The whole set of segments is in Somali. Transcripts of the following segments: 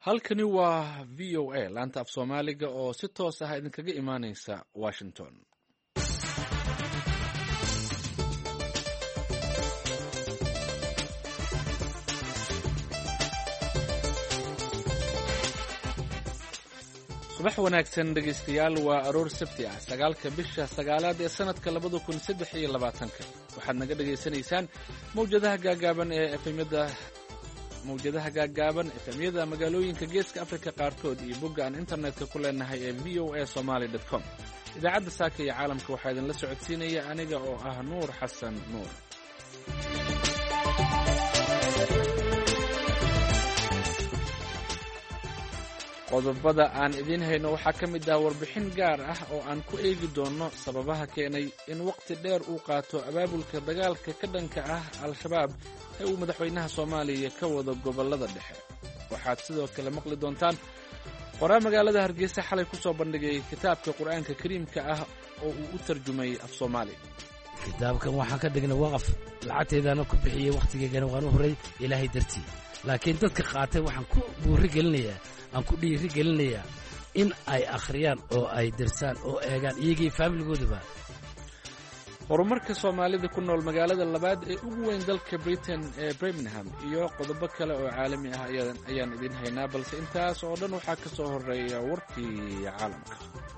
halkani waa v o a laanta af soomaaliga oo si toos ah idinkaga imaaneysa washington. subax wanaagsan dhegaystayaal, waa aroor sabti ah 9 bisha 9 ee sanadka 2023. waxaad naga dhegaysanaysaan mawjadaha gaagaaban efemyada magaalooyinka geeska afrika qaarkood iyo bogga aan internetka ku leenahay ee voasomali.com. idaacadda saaka iyo caalamka waxaa idinla socodsiinaya aniga oo ah nuur xasan nuur. qodobada aan idiin hayno waxaa ka mid ah warbixin gaar ah oo aan ku eegi doono sababaha keenay in waqti dheer uu qaato abaabulka dagaalka ka dhanka ah al-shabaab ee uu madaxweynaha soomaaliya ka wado gobollada dhexe. waxaad sidoo kale maqli doontaan qoraa magaalada hargeysa xalay ku soo bandhigay kitaabka qur'aanka kariimka ah oo uu u tarjumay af soomaali. kitaabkan waxaan ka dhignay waqaf, lacagteedaana ku bixiyey, wakhtigeygana waan u horay ilaahay dartii. laakiin dadka qaatay waxaan ku dhiiri gelinayaa in ay akhriyaan oo ay dirsaan oo eegaan iyagii faamiligooduba. horumarka soomaalida ku nool magaalada labaad ee ugu weyn dalka britain ee birmingham iyo qodobo kale oo caalami ah ayaan idiin haynaa, balse intaas oo dhan waxaa ka soo horeeya warkii caalamka.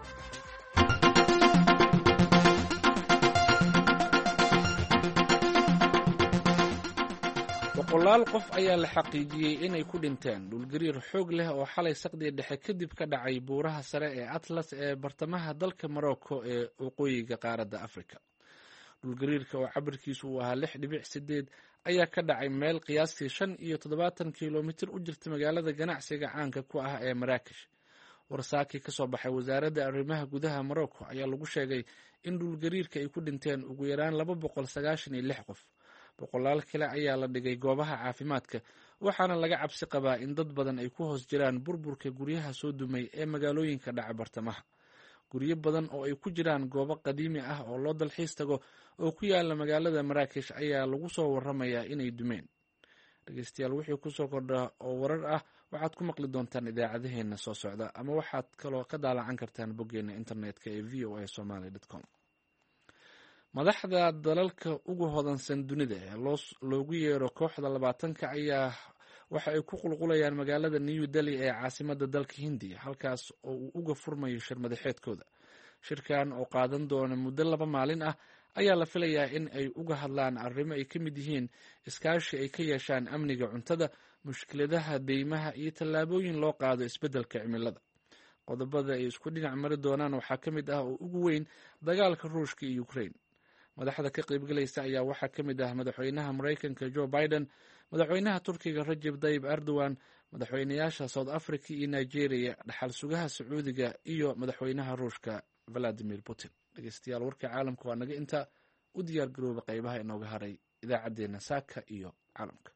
boqolaal qof ayaa la xaqiijiyey inay ku dhinteen dhulgariir xoog leh oo xalay saqdii dhexe kadib ka dhacay buuraha sare ee atlas ee bartamaha dalka morocco ee waqooyiga qaaradda afrika. dhulgariirka oo cabirkiisu uu ahaa 6.8 ayaa ka dhacay meel qiyaastii 75 kilomitir u jirta magaalada ganacsiga caanka ku ah ee maraakish. warsaakii ka soo baxay wasaaradda arrimaha gudaha morocco ayaa lagu sheegay in dhulgariirka ay ku dhinteen ugu yaraan 296 qof. boqolaal kale ayaa la dhigay goobaha caafimaadka, waxaana laga cabsi qabaa in dad badan ay ku hoos jiraan burburka guryaha soo dumay ee magaalooyinka dhaca bartamaha. guryo badan oo ay ku jiraan goobo qadiimi ah oo loo dalxiis tago oo ku yaala magaalada maraakish ayaa lagu soo waramayaa inay dumeen. dhegeystayaal, wixii kusoo kordha oo warar ah waxaad ku maqli doontaan idaacadaheena soo socda, ama waxaad kaloo ka daalacan kartaan boggeena internetka ee voasomali.com. madaxda dalalka ugu hodansan dunida ee loogu yeero kooxda 20 ayaa waxa ay ku qulqulayaan magaalada new delhi ee caasimadda dalka hindiya, halkaas oo uu uga furmayo shir madaxeedkooda. shirkan oo qaadan doona muddo 2 maalin ah ayaa la filayaa in ay uga hadlaan arrimo ay ka mid yihiin iskaashi ay ka yeeshaan amniga cuntada, mushkiladaha deymaha iyo tallaabooyin loo qaado isbeddelka cimilada. qodobada ay isku dhinac mari doonaan waxaa ka mid ah oo ugu weyn dagaalka ruushka iyo ukraine. madaxda ka qaybgalaysa ayaa waxaa ka mid ah madaxweynaha maraykanka joe biden, madaxweynaha turkiga rajab tayyip erdogan, madaxweynayaasha south africa iyo nigeria, dhaxal sugaha sacuudiga iyo madaxweynaha ruushka valadimir putin. dhegeystayaal, warka caalamka waa naga inta. u diyaar garooba qaybaha inooga haray idaacaddeenna saaka iyo caalamka.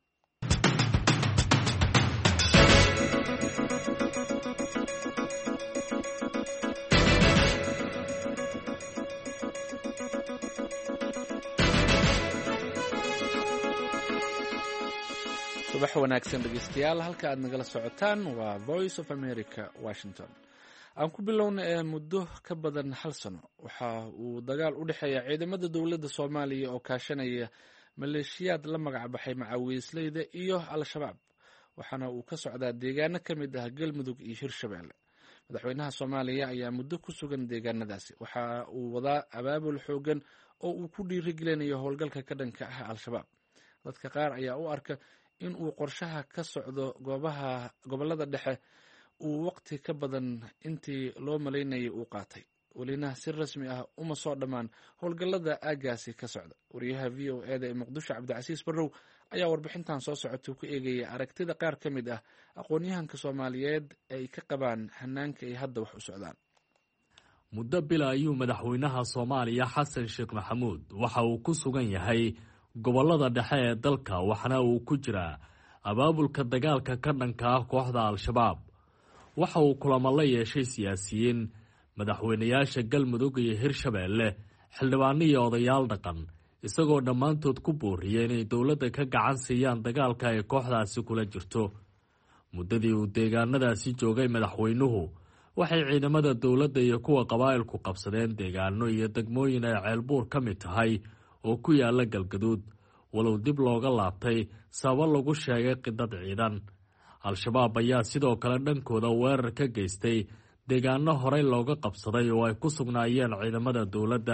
subax wanaagsan dhegeystayaal, halka aad nagala socotaan waa voice of america washington. aan ku bilowna muddo ka badan 1 sano waxa uu dagaal u dhexeeya ciidamada dowladda soomaaliya oo kaashanaya maleeshiyaad la magac baxay macawiisleyda iyo al-shabaab, waxaana uu ka socdaa deegaano ka mid ah galmudug iyo hirshabeelle. madaxweynaha soomaaliya ayaa muddo ku sugan deegaanadaasi, waxa uu wadaa abaabul xoogan oo uu ku dhiirigelinayo howlgalka ka dhanka ah al-shabaab. dadka qaar ayaa u arka in uu qorshaha ka socdo gobollada dhexe uu waqti ka badan intii loo malaynayay uu qaatay. welina si rasmi ah uma soo dhammaan howlgallada aaggaasi ka socda. wariyaha v o eda ee muqdisho cabdicasiis barrow ayaa warbixintan soo socota ku eegaya aragtida qaar ka mid ah aqoon-yahanka soomaaliyeed ay ka qabaan hanaanka ay hadda wax u socdaan. muddo bila ayuu madaxweynaha soomaaliya xasan sheekh maxamuud waxa uu ku sugan yahay gobollada dhexe ee dalka, waxaana uu ku jiraa abaabulka dagaalka ka dhanka ah kooxda al-shabaab. waxa uu kulamo la yeeshay siyaasiyiin, madaxweynayaasha galmudug iyo hirshabeelle, xildhibaano iyo odayaal dhaqan, isagoo dhammaantood ku booriyay inay dowladda ka gacan siiyaan dagaalka ay kooxdaasi kula jirto. muddadii uu deegaanadaasi joogay madaxweynuhu waxay ciidamada dowladda iyo kuwa qabaa'ilku qabsadeen deegaano iyo degmooyin ay ceelbuur ka mid tahay oo ku yaala galgaduud walow dib looga laabtay sababo lagu sheegay qidad ciidan. al-shabaab ayaa sidoo kale dhankooda weerar ka geystay deegaano horey looga qabsaday oo ay ku sugnaayeen ciidamada dowladda.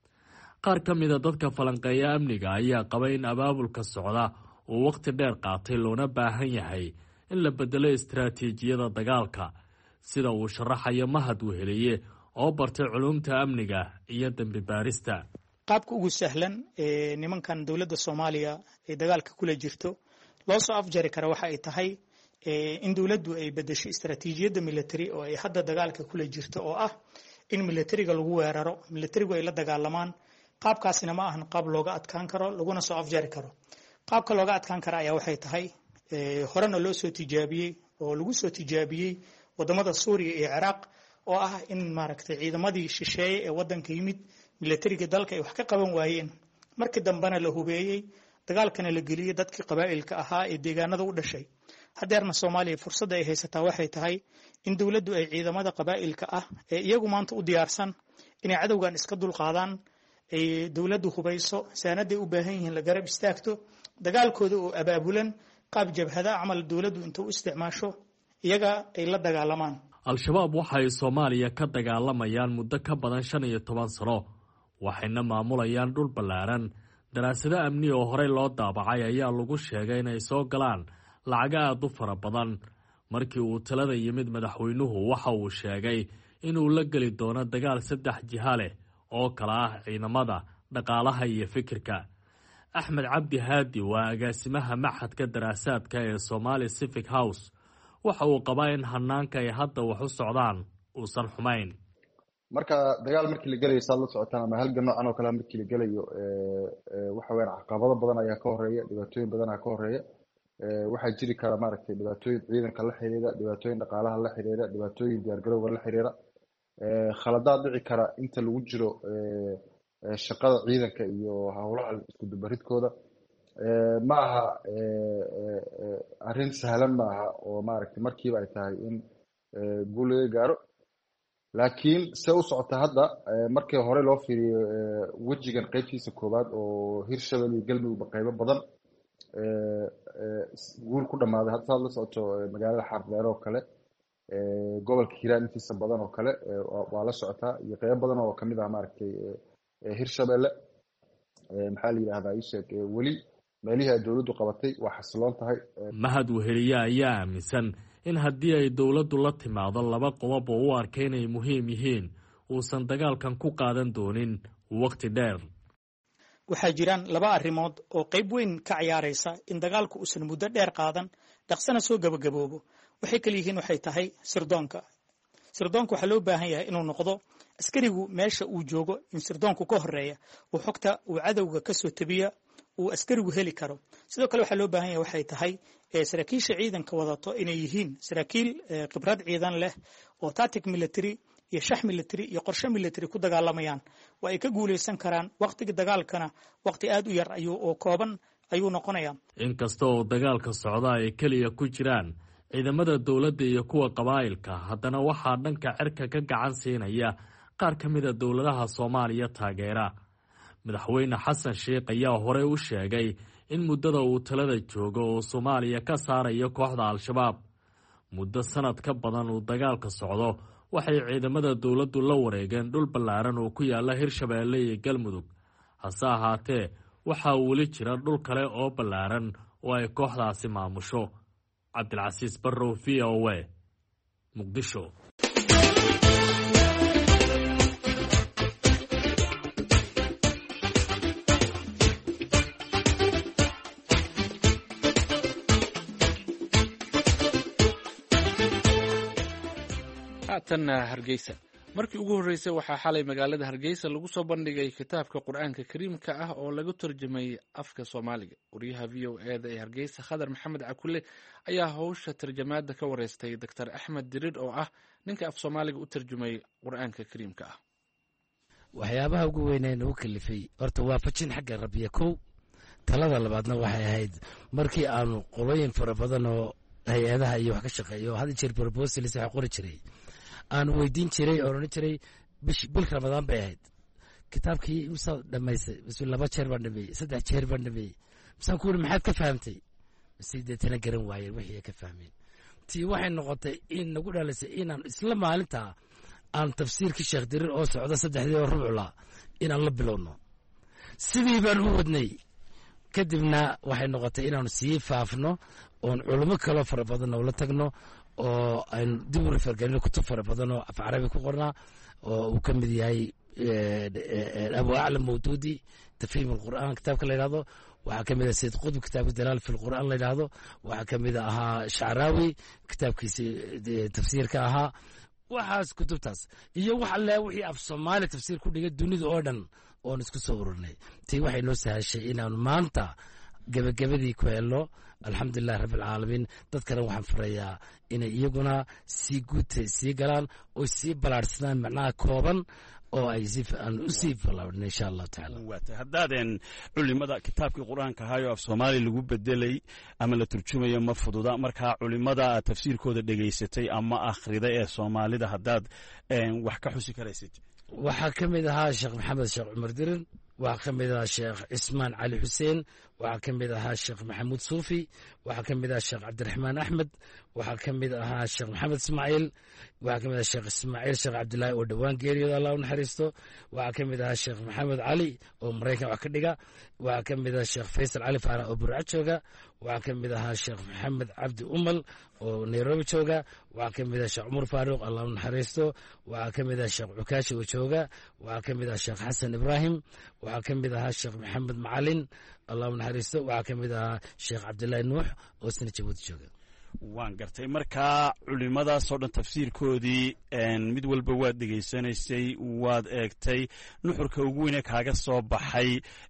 qaar ka mida dadka falanqeeya amniga ayaa qaba in abaabulka socda uu wakhti dheer qaatay loona baahan yahay in la bedelo istaraatiijiyada dagaalka, sida uu sharaxayo Mahad Weheliye oo bartay culuumta amniga iyo dambi baarista. qaabka ugu sahlan ee nimankan dowladda Soomaaliya ee dagaalka kula jirto loo soo afjari kara waxa ay tahay in dowladdu ay bedesho istaraatiijiyada military oo ay hadda dagaalka kula jirto oo ah in militariga lagu weeraro, militarigu ay la dagaalamaan. qaabkaasina ma ahan qaab looga adkaan karo laguna soo afjari karo. qaabka looga adkaan kara ayaa waxay tahay horena loo soo tijaabiyey oo lagu soo tijaabiyey wadamada Suuriya iyo Ciraaq oo ah in maaragtay ciidamadii shisheeye ee wadanka yimid militariga dalka ay wax ka qaban waayeen, markii dambena la hubeeyey, dagaalkana la geliyey dadkii qabaa'ilka ahaa ee deegaanada u dhashay. hadeerna Soomaaliya fursadda ay haysataa waxay tahay in dowladdu ay ciidamada qabaa'ilka ah ee iyagu maanta u diyaarsan inay cadowgan iska dulqaadaan ay dowladdu hubayso, saanaday u baahan yihiin la garab istaagto, dagaalkooda oo abaabulan qaab jabhada amal dowladdu inta u isticmaasho iyaga ay la dagaalamaan. al-shabaab waxay Soomaaliya ka dagaalamayaan muddo ka badan 15 sano, waxayna maamulayaan dhul ballaaran. daraasado amni oo horey loo daabacay ayaa lagu sheegay inay soo galaan lacag aad u fara badan. markii uu talada yimid madaxweynuhu waxa uu sheegay inuu la geli doono dagaal 3 jiha leh oo kala ah ciidamada, dhaqaalaha iyo fikirka. Axmed Cabdi Haadi waa agaasimaha Maxadka Daraasaadka ee Somali Civic House. waxa uu qabaa in hanaanka ay hadda wax u socdaan uusan xumayn. marka dagaal markii la galayo saad la socotaan ama halgan noocan oo kale markii la galayo waxa weeyaan caqabado badan ayaa ka horeeya, dhibaatooyin badan ayaa ka horeeya. waxaa jiri kara maaragtay dhibaatooyin ciidanka la xiriira, dhibaatooyin dhaqaalaha la xiriira, dhibaatooyin diyaargarowga la xiriira, khaladaad dhici kara inta lagu jiro shaqada ciidanka iyo howlaha isku dubaridkooda. ma aha arrin sahlan ma aha oo maaragtay markiiba ay tahay in guul laga gaaro. laakiin se u socota hadda markii hore loo fiiriyo wejigan qaybtiisa koowaad oo Hirshabelle iyo Galmudug qaybo badan guul ku dhamaaday. hadda saad la socoto magaalada Xardheer oo kale, gobolka Hiiraan intiisa badan oo kale waa la socotaa, iyo qaybo badan oo kamid ah maaragtay Hirshabelle. maxaa la yiraahdaa isheeg weli meelihii ay dowladdu qabatay waa xasiloon tahay. Mahad Weheliye ayaa aaminsan in haddii ay dowladdu la timaado laba qodob oo u arkay inay muhiim yihiin uusan dagaalkan ku qaadan doonin waqti dheer. waxaa jiraan laba arrimood oo qayb weyn ka ciyaaraysa in dagaalku uusan muddo dheer qaadan, dhaqsana soo gabagaboobo. waxay kala yihiin waxay tahay sirdoonka. sirdoonka waxaa loo baahan yahay inuu noqdo askarigu meesha uu joogo, in sirdoonku ka horeeya uu xogta uu cadowga ka soo tabiya uu askarigu heli karo. sidoo kale waxaa loo baahan yahay waxay tahay saraakiisha ciidanka wadato inay yihiin saraakiil khibrad ciidan leh oo tactic military iyo shax military iyo qorshe military ku dagaalamayaan. waa ay ka guuleysan karaan waqtiga dagaalkana waqti aad u yar oo kooban ayuu noqonayaa. inkasta oo dagaalka socda ay kaliya ku jiraan ciidamada dowladda iyo kuwa qabaa'ilka, haddana waxaa dhanka cirka ka gacan siinaya qaar ka mid a dowladaha Soomaaliya taageera. madaxweyne xasan sheekh ayaa horey u sheegay in muddada uu talada joogo oo Soomaaliya ka saarayo kooxda al-shabaab. muddo sanad ka badan uu dagaalka socdo waxay ciidamada dowladdu la wareegeen dhul ballaaran oo ku yaala Hirshabelle iyo Galmudug. hase ahaatee waxaa weli jira dhul kale oo ballaaran oo ay kooxdaasi maamusho. Cabdilcasiis Barrow, VOA, Muqdisho. haatanna Hargeysa. markii ugu horeysay waxaa xalay magaalada Hargeysa lagu soo bandhigay kitaabka Qur'aanka Kariimka ah oo lagu tarjumay afka Soomaaliga. wariyaha VOA-da ee Hargeysa Khadar Maxamed Cakule ayaa hawsha tarjamaada ka wareystay Dr. Axmed Dirir oo ah ninka af Soomaaliga u tarjumay Qur'aanka Kariimka ah. waxyaabaha ugu weyn ee nagu kalifay horta waa fajin xagga Rabbiga kow. talada labaadna waxay ahayd markii aanu qolooyin fara badan oo hay-adaha iyo wax ka shaqeeya oo hadda jeer proposals waxa qori jiray aan weydiin jiray oo oran jiray bil Ramadaan bay ahayd kitaabkii imsa dhamaysay bismi 2 jeer baan dhameeyay 3 jeer baan dhameeyay misaan ku maxaad ka fahamtay sideetana garan waayeen wixii ka fahmeen tii waxay noqotay in nagu dhalisay inaan isla maalinta aan tafsiirkii Sheekh Dirir oo socda 3 rubucla inaan la bilowno sidii baan u wadnay kadibna waxay noqotay inaan sii faafno oon culimo kale fara badan oo la tagno oo aan dib u refergalno kutub fara badan oo af Carabi ku qornaa oo uu ka mid yahay Abu A'lam Mawdudi tafhiim al-Qur'an kitaabka la yiraahdo waxa kamid ah Sayyid Qutb kitaab dalaal fi al-Qur'an la yiraahdo waxa kamid ah Sha'rawi kitaabkiisa tafsiirka ahaa waxaas kutubtaas iyo waxa la wixii af Soomaali tafsiir ku dhigay dunida oo dhan oo isku soo ururnay tii waxay noo sahashay inaan maanta gabagabadii ku helno alxamdulilah rabbil caalamiin dadkana waxaan furayaa inay iyaguna sii guutay sii galaan oo sii balaarsadaan macnaha kooban oo ay aan u sii falawna insha Allah taala waata haddaadeen culimada kitaabkii quraanka ahayo af Soomaali lagu bedelay ama la turjumayo ma fududa marka culimada tafsiirkooda dhageysatay ama akhriday ee Soomaalida haddaad wax ka xusi karaysid waxa kamid ahaa Sheekh Maxamed Sheekh Umar Dirin waxa kamid ahaa Sheekh Ismaan Ali Hussein waxa kamid ahaa Sheekh Maxamuud Suufi waxa kamid ahaa Sheekh Cabdiraxmaan Axmed waxa kamid ahaa Sheekh Maxamed Ismaaciil waxa kamid ahaa Sheekh Ismaaciil Sheekh Cabdullaahi oo dhawaan geeriyooda Allah u naxariisto waxa kamid ahaa Sheekh Maxamed Ali oo Mareykan wax ka dhiga waxa kamid ahaa Sheekh Faysal Ali Faarax oo Burco jooga waxa kamid ahaa Sheekh Maxamed Cabdi Umal oo Nairobi jooga waxa kamid ahaa Sheekh Umar Faaruq Allah u naxariisto waxa kamid ahaa Sheekh Cukaashi oo jooga waxa kamid ahaa Sheekh Xasan Ibrahim waxa kamid ahaa Sheekh Maxamed Macalin Allah u naxariisto waxa kamid ahaa Sheekh Cabdullaahi Nuux oo sina Jabuuti jooga waan gartay marka culimadaas oo dhan tafsiirkoodii mid walba waad dhegaysanaysay waad eegtay nuxurka ugu weyn ee kaaga soo baxay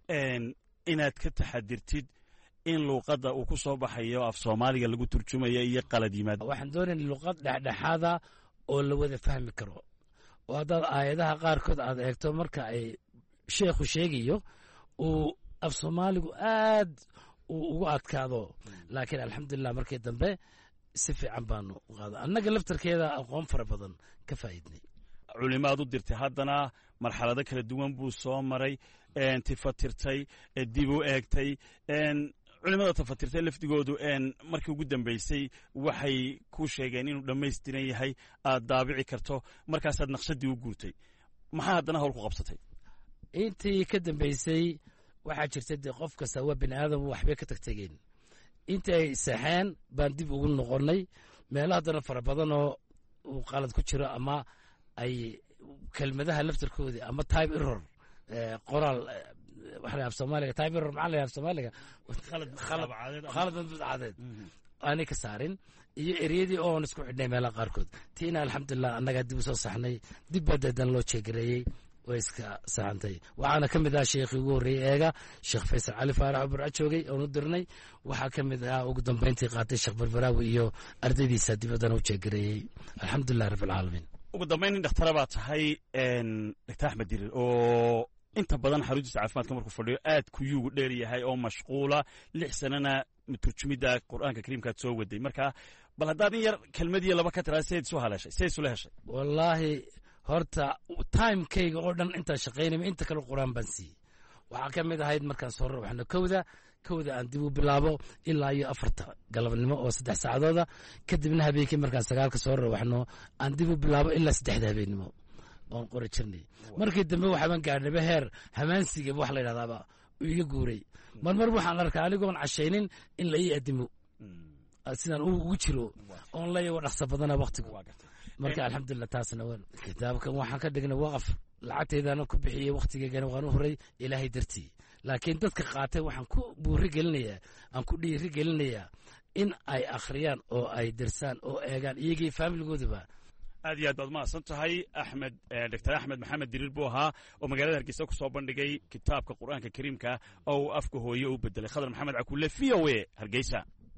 inaad ka taxadirtid in luuqadda uu ku soo baxayo af Soomaaliga lagu turjumayo iyo qalad yimaad waxaan doonaynaa luuqad dhexdhexaada oo la wada fahmi karo oo haddaad aayadaha qaarkood aad eegto marka ay sheekhu sheegayo uu af Soomaaligu aad ugu adkaado laakiin alxamdulilah markii dambe si fiican baanu u qaaday annaga laftarkeeda aqoon fara badan ka faa'iidnay culimaad u dirtay haddana marxalado kala duwan buu soo maray tifatirtay dib u eegtay culimada tafatirtay lafdigoodu markii ugu dambeysay waxay ku sheegeen inuu dhammaystiran yahay aad daabici karto markaasaad naqshadii u guurtay maxaa haddana hawl ku qabsatay intii ka dambeysay waxaa jirta dee qof kasta waa bini aadam waxbay ka tagtageen intii ay saxeen baan dib ugu noqonnay meelo haddana fara badan oo uu qalad ku jiro ama ay kelmadaha laftarkoodii ama type error qoraal waxa la af Soomaaliga type error maxaa la af Soomaaliga khalad badcadeed aanay ka saarin iyo ereyadii oo aan isku xidhnay meelaha qaarkood tiina alxamdulilah annaga dib u soo saxnay dib badeedan loo jeegareeyey way iska saxantay waxaana ka mid ah sheekhii ugu horreeyey eega Sheekh Faysal Ali Faarax oo Burco joogay oonu dirnay waxaa ka mid ah ugu dambeyntii qaatay Sheekh Barbaraawi iyo ardaydiisa dibadana u jeegareeyey alxamdulilah rabbil caalamiin ugu dambeyn dhakhtar baa tahay Dr. Axmed Dirir oo inta badan xaruntiisa caafimaadka markuu fadhiyo aad ku yuugu dheer yahay oo mashquula 6 sanana turjumida Qur'aanka Kariimka soo waday marka bal haddaad in yar kelmadii laba ka tiraa sayid soo haleeshay sayid soo heshay wallahi horta timekayga oo dhan inta shaqeynay inta kale Qur'aan baan siiyay waxa ka mid ahayd markaan soo rawaxno kowda aan dib u bilaabo ilaa iyo 4 galabnimo oo 3 saacadooda kadibna habeenkii markaan 9 soo rawaxno aan dib u bilaabo ilaa 3 habeenimo oon qori jirnay markii dambe waxaan gaadhnay heer hamaansiga wax la yiraahdo iga guuray marmar waxaan arkaa anigoon cashaynin in la ii adimo sidaan ugu jiro oon la yahay dhaqso badana waqtigu marka alxamdulilah taasna waan kitaabkan waxaan ka dhignay waqaf lacagteedana ku bixiyay waqtigeena waan u horay ilaahay dartii laakiin dadka qaatay waxaan ku buuri gelinayaa aan ku dhiiri gelinayaa in ay akhriyaan oo ay dirsaan oo eegaan iyagii faamiligooduba aad iyo aad baad mahadsan tahay axmed Dr. Axmed Maxamed Dirir buu ahaa oo magaalada Hargeysa ku soo bandhigay kitaabka Qur'aanka Kariimka oo uu afka hooyo u bedelay Khadar Maxamed Cakuule VOA Hargeysa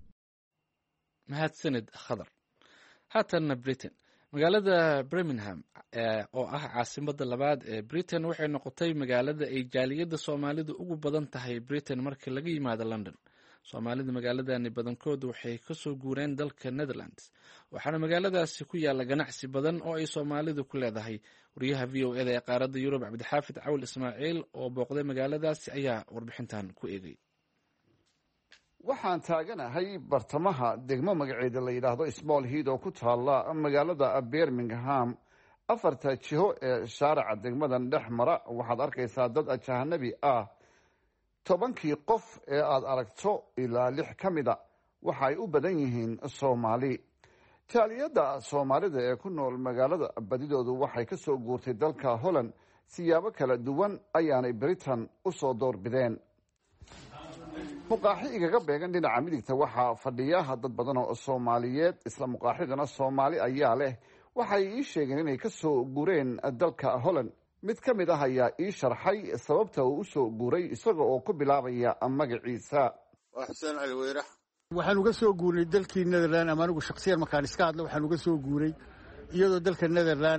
mahadsanid Khadar haatanna Britain magaalada Birmingham oo ah caasimadda labaad ee Britain waxay noqotay magaalada ay jaaliyadda Soomaalidu ugu badan tahay Britain marka laga yimaado London soomaalida magaaladani badankoodu waxay kasoo guureen dalka Netherlands, waxaana magaaladaasi ku yaala ganacsi badan oo ay soomaalidu ku leedahay. wariyaha v o eda ee qaaradda Yurub Cabdixaafid Cawl Ismaaciil oo booqday magaaladaasi ayaa warbixintan ku eegay. waxaan taaganahay bartamaha degmo magaceeda la yidhaahdo Small Heath oo ku taala magaalada Birmingham. afarta jiho ee shaarica degmadan dhex mara waxaad arkaysaa dad ajanabi ah. 10 qof ee aad aragto ilaa 6 ka mida waxa ay u badan yihiin Soomaali. taaliyada Soomaalida ee ku nool magaalada badidoodu waxay ka soo guurtay dalka Holland. siyaabo kala duwan ayaanay Britain u soo doorbideen. muqaaxi igaga beegan dhinaca midigta waxaa fadhiya dad badan oo Soomaaliyeed, isla muqaaxidana Soomaali ayaa leh. waxay ii sheegeen inay ka soo guureen dalka Holland. mid ka mid ah ayaa ii sharxay sababta uu u soo guuray isaga oo ku bilaabaya magaciisa. waa Xuseen Cali Weyrax. waxaan uga soo guurnay dalkii Netherland, ama anigu shakhsiyan markaan iska hadlo waxaan uga soo guuray iyadoo dalka Netherland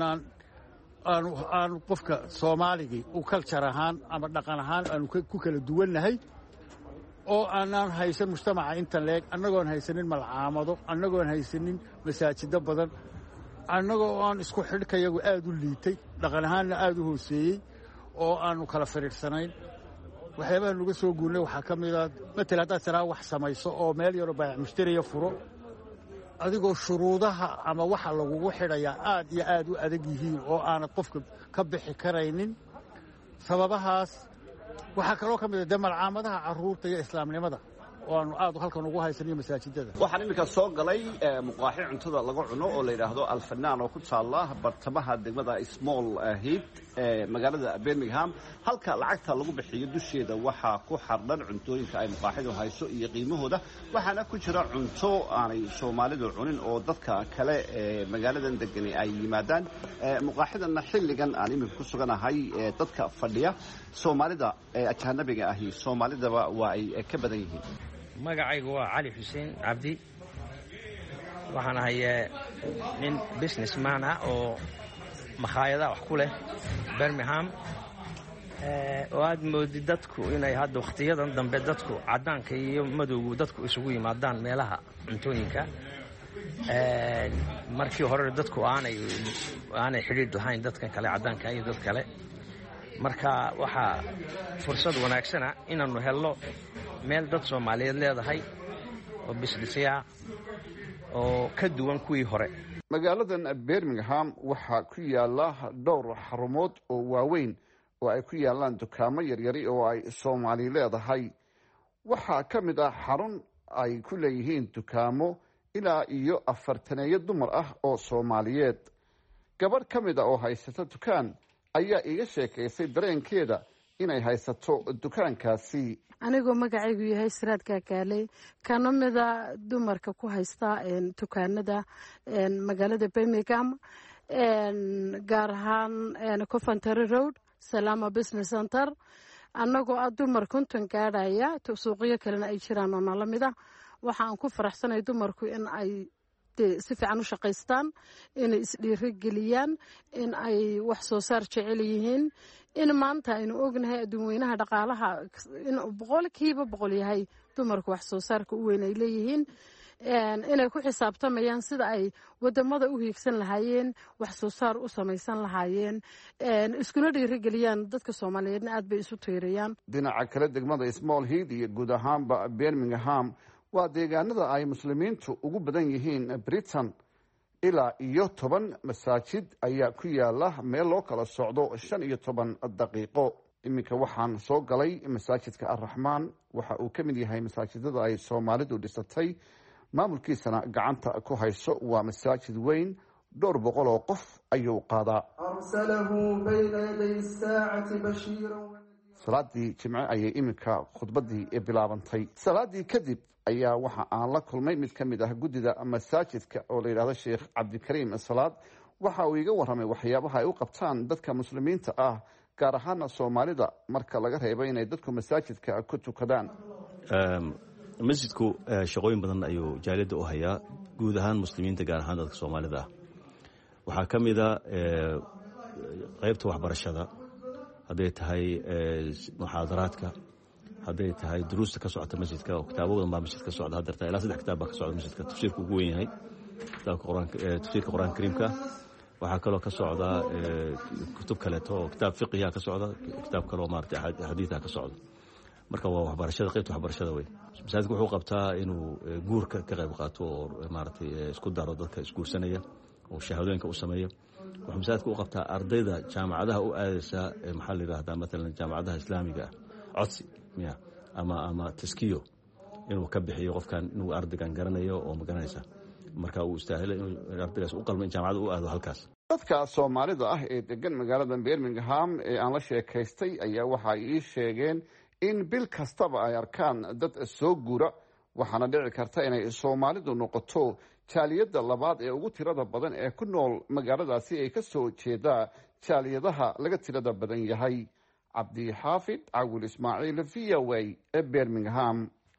aan qofka Soomaaligii u culture ahaan ama dhaqan ahaan aanu ku kala duwannahay, oo aanaan haysan mujtamaca inta leeg, annagoon haysanin malcaamado, annagoon haysanin masaajido badan, annagoo aan isku xidhkayagu aad u liitay, dhaqan ahaanna aad u hooseeyey oo aanu kala firiirsanayn. waxyaabaha nuga soo guurnay waxaa ka mid ah matal haddaad tiraa wax samayso oo meel yaroo baayac mushtariya furo, adigoo shuruudaha ama waxa lagugu xidhayaa aad iyo aad u adag yihiin oo aanad qofka ka bixi karaynin. sababahaas waxaa kaloo ka mid ah dee malcaamadaha carruurta iyo islaamnimada oo aanu aad halkan ugu haysaniyo masaajidada. waxaan iminka soo galay muqaaxi cuntada lagu cuno oo la yidhaahdo Alfanaan oo ku taala bartamaha degmada Small Heath ee magaalada Birmingham. halka lacagta lagu bixiyo dusheeda waxaa ku xardhan cuntooyinka ay muqaaxidu hayso iyo qiimahooda, waxaana ku jira cunto aanay Soomaalidu cunin oo dadka kale ee magaaladan degan ay yimaadaan. muqaaxidana xilligan aan iminka ku suganahay dadka fadhiya Soomaalida ee ajnabiga ahi Soomaalidaba waa ay ka badan yihiin. magacaygu waa Cali Xuseen Cabdi. waxaan ahay nin businessman ah oo makhaayada wax ku leh Birmingham. oo aad moodi dadku inay hadda waqtiyadan dambe dadku cadaanka iyo madowgu dadku isugu yimaadaan meelaha cuntooyinka. markii hore dadku aanay xidhiidh lahayn dadkan kale cadaanka iyo dad kale. marka waxaa fursad wanaagsana inaanu helno meel dad Soomaaliyeed leedahay oo businessya oo ka duwan kuwii hore. magaaladan Birmingham waxaa ku yaala dhowr xarumood oo waaweyn oo ay ku yaalaan dukaamo yaryari oo ay Soomaali leedahay. waxaa ka mid ah xarun ay ku leeyihiin dukaamo ilaa iyo 40 dumar ah oo Soomaaliyeed. gabadh ka mid ah oo haysata dukaan ayaa iga sheekaysay dareenkeeda inay haysato dukaankaasi. anigoo magacaygu yahay Siraad Kaakaaley, kana mida dumarka ku haysta dukaanada magaalada Birmingham, gaar ahaan Coventry Road, Salama Business Center. annagoo dumar 50 gaadhaya, suuqyo kalena ay jiraan oo nala mid ah. waxaan ku faraxsanahay dumarku in ay si fiican u shaqaystaan, inay isdhiiri geliyaan, in ay wax soo saar jecel yihiin, in maanta aynu ognahay adduunweynaha dhaqaalaha in 100% yahay dumarku wax soo saarka u weyn ay leeyihiin, inay ku xisaabtamayaan sida ay wadamada u hiigsan lahaayeen, wax soo saar u samaysan lahaayeen, iskuna dhiirigeliyaan. dadka Soomaaliyeedna aad bay isu tiirayaan. dhinaca kale degmada Small Heath iyo guud ahaanba Birmingham waa deegaanada ay muslimiintu ugu badan yihiin Britain. ilaa iyo 10 masaajid ayaa ku yaala meel loo kala socdo 15 daqiiqo. iminka waxaan soo galay masaajidka Ar-Raxmaan. waxa uu ka mid yahay masaajidada ay Soomaalidu dhisatay, maamulkiisana gacanta ku hayso. waa masaajid weyn, dhowr boqol oo qof ayuu qaadaa. salaadii jimce ayay iminka khudbadii bilaabantay. salaadii kadib ayaa waxa aan la kulmay mid ka mid ah guddida masaajidka oo la yidhaahdo Sheekh Cabdikariim Salaad. waxa uu iga warramay waxyaabaha ay u qabtaan dadka muslimiinta ah, gaar ahaana Soomaalida, marka laga reebo inay dadku masaajidka ku tukadaan. masjidku shaqooyin badan ayuu jaaliyadda u hayaa, guud ahaan muslimiinta, gaar ahaan dadka Soomaalida ah. waxaa ka mid a qaybta waxbarashada, hadday tahay muxaadaraadka, hadday tahay duruusta ka socota masjidka oo kitaabo badan baa masjidka socda haddeerta ilaa 3 kitaab baa ka socda masjidka tafsiirka ugu weyn yahay tafsiirka qur-aanka kariimka waxaa kaloo ka socda kutub kaleeto oo kitaab fiqiha ka socda kitaab kaloo maaragtay xadiiثa ka socda marka waa waxbarashada qaybta waxbarashada wey masaajidku wuxuu qabtaa inuu guurka ka qayb qaato oo maaragtay isku daro dadka isguursanaya oo shahaadooyinka u sameeyo wuxuu masaajidku u qabtaa ardayda jaamacadaha u aadaysa maxaa la yidhaahdaa maalan jaamacadaha islaamiga codsi ama taskiyo inuu ka bixiyo qofkan inuu ardaygan garanayo oo magaranaysa marka uu istaahilo inuu ardaygaas u qalmo in jaamacada u aado halkaas dadka soomaalida ah ee degan magaalada Birmingham ee aan la sheekaystay ayaa waxa ay sheegeen in bil kastaba ay arkaan dad soo guura waxaana dhici karta inay Soomaalidu noqoto jaaliyada labaad ee ugu tirada badan ee ku nool magaaladaasi ay ka soo jeedaa jaaliyadaha laga tirada badan yahay Cabdi Xaafid Awil Ismaaciil VOA Birmingham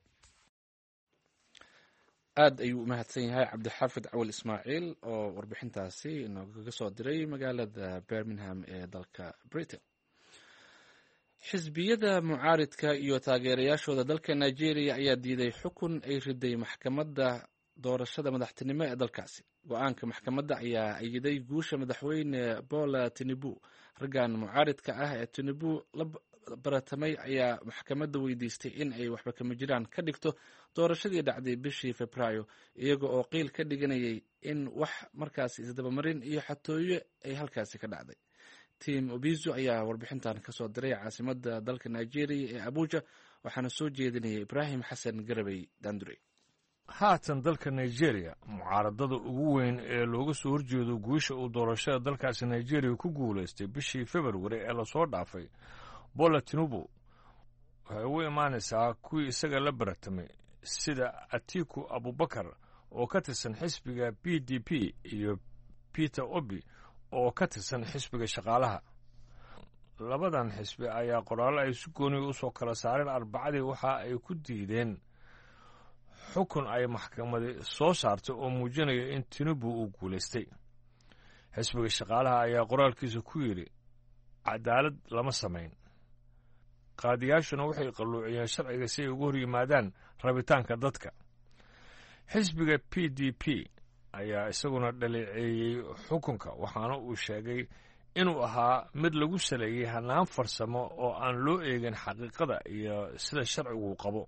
aad ayuu u mahadsan yahay cabdixaafid cawil ismaaciil oo warbixintaasi inoogaga soo diray magaalada Birmingham ee dalka Britain xisbiyada mucaaridka iyo taageerayaashooda dalka Nigeria ayaa diiday xukun ay riday maxkamadda doorashada madaxtinimo ee dalkaasi go-aanka maxkamadda ayaa ayiday guusha madaxweyne Bola Tinubu raggan mucaaridka ah ee Tinubu la baratamay ayaa maxkamadda weydiistay in ay waxba kama jiraan ka dhigto doorashadii dhacday bishii Febraayo iyaga oo qiil ka dhiganayay in wax markaasi isdabamarin iyo xatooyo ay halkaasi ka dhacday Tim Obizo ayaa warbixintan ka soo diray caasimadda dalka Nigeria ee Abuja waxaana soo jeedinayay Ibrahim Xasan Garabay Dandure haatan dalka Nigeria mucaaradada ugu weyn ee looga soo horjeedo guusha uu doorashada dalkaasi Nigeria ku guuleystay bishii February ee la soo dhaafay Bola Tinubu waxay u imaanaysaa kuwii isaga la baratamay sida Atiku Abubakar oo ka tirsan xisbiga PDP iyo Peter Obi oo ka tirsan xisbiga shaqaalaha labadan xisbi ayaa qoraal ay si gooni u soo kala saareen Arbacadii waxa ay ku diideen xukun ay maxkamadi soo saartay oo muujinaya in Tinubu uu guuleystay xisbiga shaqaalaha ayaa qoraalkiisa ku yiri cadaalad lama sameyn qaadiyaashuna waxay qalluuciyeen sharciga si ay ugu hor yimaadaan rabitaanka dadka xisbiga PDP ayaa isaguna dhaleeceeyey xukunka waxaana uu sheegay inuu ahaa mid lagu saleeyay hanaan farsamo oo aan loo eegin xaqiiqada iyo sida sharcigu qabo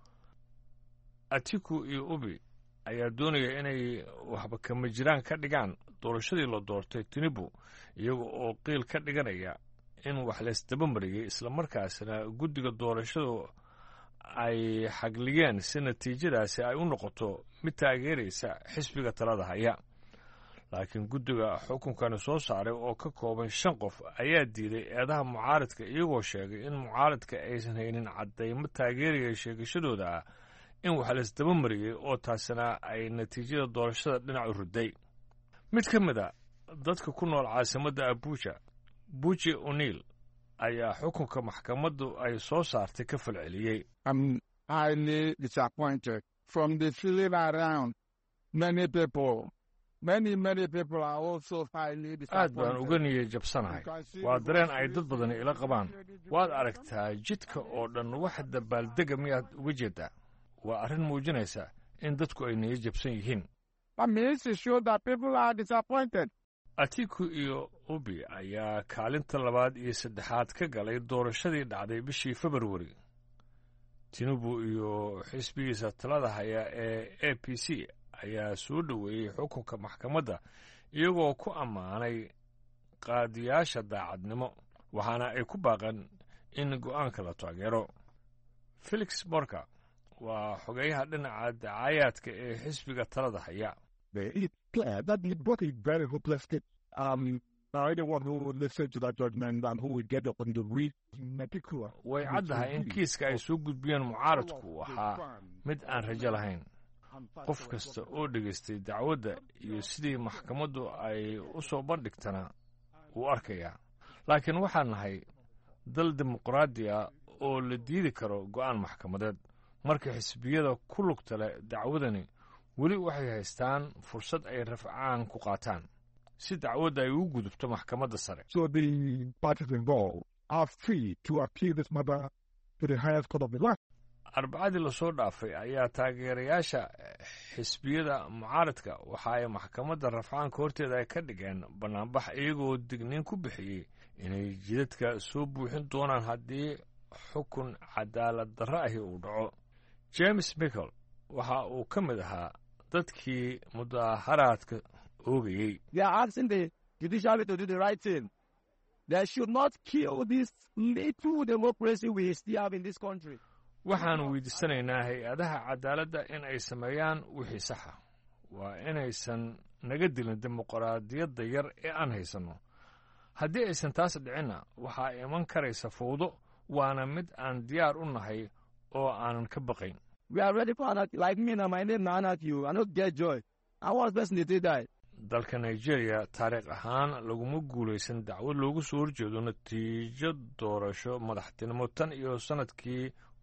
Atiku iyo Obi ayaa doonaya inay waxba kama jiraan ka dhigaan doorashadii la doortay Tinubu iyaga oo qiil ka dhiganaya in wax la isdaba mariyay isla markaasna guddiga doorashadu ay xagliyeen si natiijadaasi ay u noqoto mid taageeraysa xisbiga talada haya laakiin guddiga xukunkani soo saaray oo ka kooban 5 qof ayaa diiday eedaha mucaaradka iyagoo sheegay in mucaaradka aysan haynin cadeymo taageeraya sheegashadooda ah in wax la isdaba mariyay oo taasina ay natiijada doorashada dhinac u riday mid ka mid ah dadka ku nool caasimadda Abuja Buji O'Neil ayaa xukunka maxkamaddu ay soo saartay ka falceliyay I'm highly disappointed from the feeling around many people are also highly disappointed aad baan uga niyad jabsanahay waa dareen ay dad badan ila qabaan waad aragtaa jidka oo dhan wax dabaaldega miyaad uga jeedaa waa arrin muujinaysa in dadku ay niyad jabsan yihiin Atiku iyo Obi ayaa kaalinta 2 iyo 3 ka galay doorashadii dhacday bishii February Tinubu iyo xisbigiisa talada haya ee APC ayaa soo dhaweeyay xukunka maxkamadda iyagoo ku ammaanay qaadiyaasha daacadnimo waxaana ay ku baaqan in go'aanka la taageero Felix Morka waa xogeyaha dhinaca dacaayaadka ee xisbiga talada haya It's clear that the book is very hopeless. Anyone who would listen to that judgment and who would get up on the read meticulous. way caddahay in kiiska ay soo gudbiyeen mucaaradku waxaa mid aan rajo lahayn qof kasta oo dhegaystay dacwadda iyo sidii maxkamaddu ay u soo bandhigtana wuu arkayaa laakiin waxaan nahay dal dimuqraadi ah oo la diidi karo go'aan maxkamadeed marka xisbiyada ku lugta leh dacwadani weli waxay haystaan fursad ay rafcaan ku qaataan si dacwadda ay ugu gudubto maxkamadda sare So the parties involved are free to appeal this matter to the highest court of the land. arbacadii lasoo dhaafay ayaa taageerayaasha xisbiyada mucaaradka waxa ay maxkamadda rafcaanka horteeda ay ka dhigeen bannaanbax iyagoo digniin ku bixiyey inay jidadka soo buuxin doonaan haddii xukun cadaalad darro ahi uu dhaco. james michael waxa uu ka mid ahaa dadkii mudaharaadka oogayey. They are asking the judiciary to do the right thing. They should not kill this little democracy we still have in this country. waxaannu weydiisanaynaa hay-adaha cadaaladda in ay sameeyaan wixii saxa. waa inaysan naga dilin dimuqraadiyadda yar ee aan haysanno. haddii aysan taas dhicinna waxaa iman karaysa fowdo, waana mid aan diyaar u nahay oo aanan ka baqayn. We are ready for anarchy. Like me now, my name is Anarchy. I don't get joy. I was person that died. dalka Nigeria taariikh ahaan laguma guulaysan dacwad loogu soo horjeedo natiijo doorasho madaxtinimo tan iyo sanadkii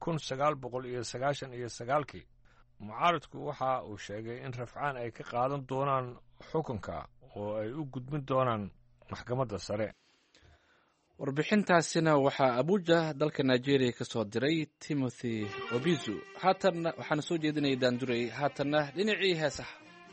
1999. mucaaradku waxa uu sheegay in rafcaan ay ka qaadan doonaan xukunka oo ay u gudbin doonaan maxkamadda sare. warbixintaasina waxaa abuja dalka nigeria ka soo diray timothy obizu. haatanna waxaana soo jeedinaya daanduray. haatanna dhinacii heesaha.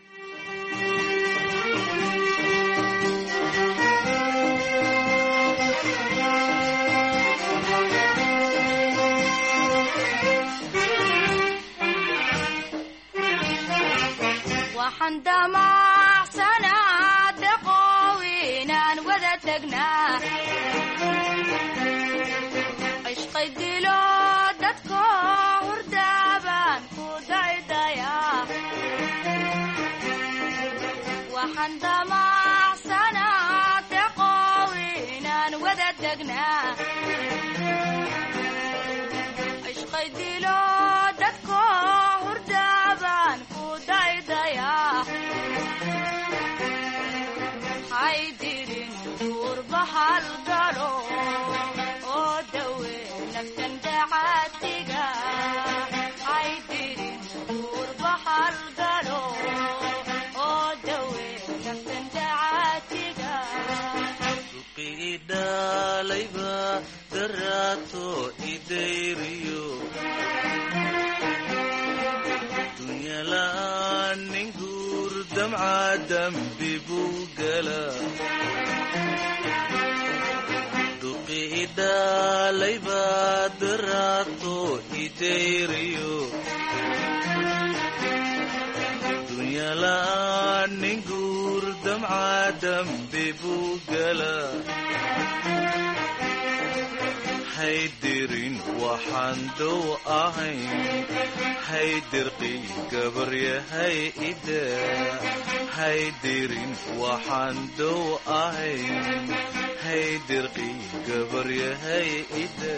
haydirin waxaan dow ahayn haydirqi gabaryahay ida haydirin waxaan dow ahayn haydirqi gabaryahay ida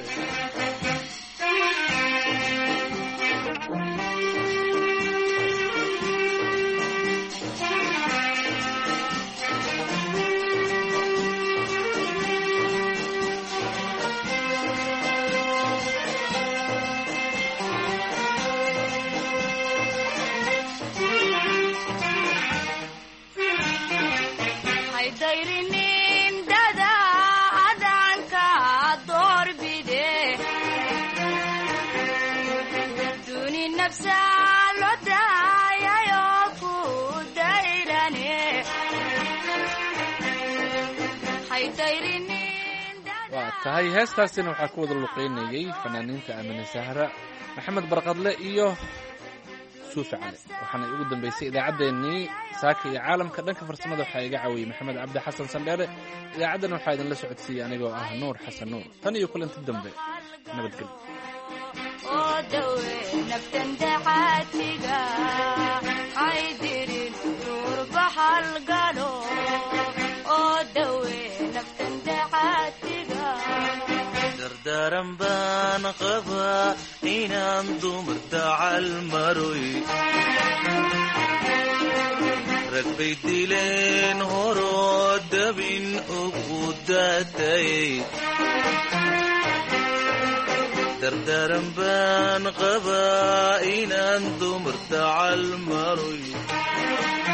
tahay heestaasina waxaa ku wada luqeynayay fanaaniinta Aamina Sahra, Maxamed Barqadle iyo Suufi Cali. waxaana ugu dambeysay idaacadeennii saaka iyo caalamka. dhanka farsamada waxaa iga caawiyey Maxamed Cabdi Xasan Sandheere. idaacadan waxaa idinla socodsiiyey anigoo ah Nuur Xasan Nuur. tan iyo kulanti dambe, nabadgelyo. dardaran baan qabaa inaan dumar dacal maroy rag bay dileen horoo dabin ugu daatayay dardaran baan qabaa inaan dumar dacal maroy